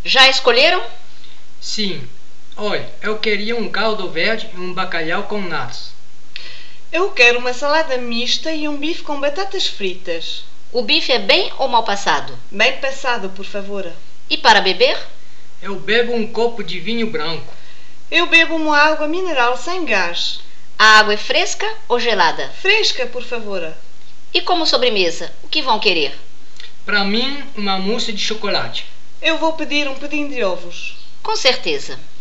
Já escolheram? Sim. Olha, eu queria um caldo verde e um bacalhau com natas. Eu quero uma salada mista e um bife com batatas fritas. O bife é bem ou mal passado? Bem passado, por favor. E para beber? Eu bebo um copo de vinho branco. Eu bebo uma água mineral sem gás. A água é fresca ou gelada? Fresca, por favor. E como sobremesa, o que vão querer? Para mim, uma mousse de chocolate. Eu vou pedir um pudim de ovos. Com certeza.